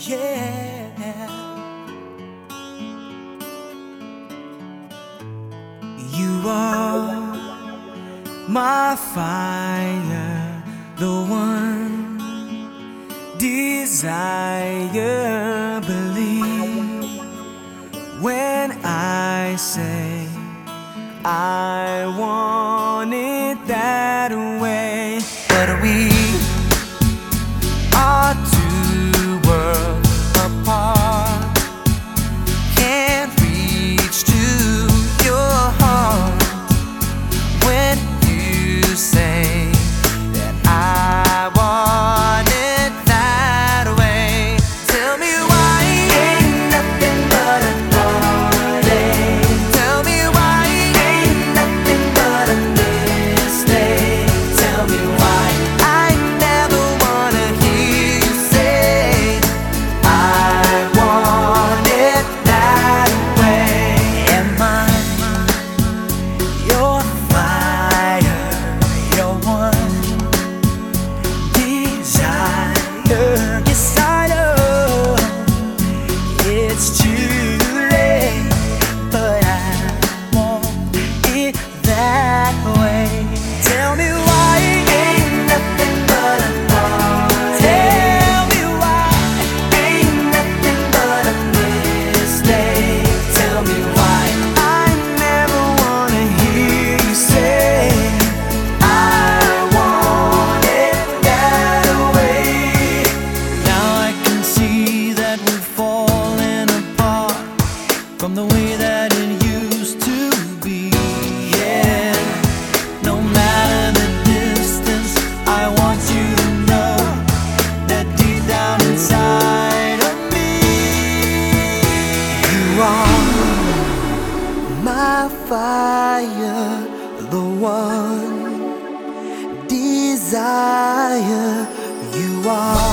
yeah. You are my fire, the one desire. Believe when I say I want it that way. But we are two worlds apart, can't reach to your heart when you say that I want it that way. Tell me why ain't nothing but a heartache. Tell me why ain't nothing but a mistake. Tell me why I never wanna hear you say I want it that way. Am I your fire, your one desire? Yes, I know it's too late, but I want it that way. Tell me why ain't nothing but a heartache. Tell me why ain't nothing but a mistake. Tell me why I never wanna hear you say I want it that way. Now I can see that we're falling apart from the way that it used to be. Yeah, no matter the distance, I want you to know that deep down inside of me, you are my fire, the one desire. You are